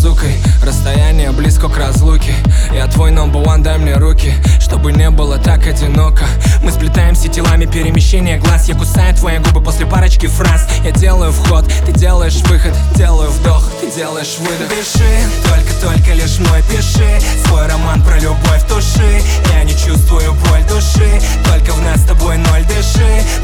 базукой. Расстояние близко к разлуке. Я твой number one, дай мне руки, чтобы не было так одиноко. Мы сплетаемся телами, перемещение глаз. Я кусаю твои губы после парочки фраз. Я делаю вход, ты делаешь выход. Делаю вдох, ты делаешь выдох. Дыши, только лишь мой, пиши свой роман про любовь, туши. Я не чувствую боль души, только в нас с тобой ноль. Дыши,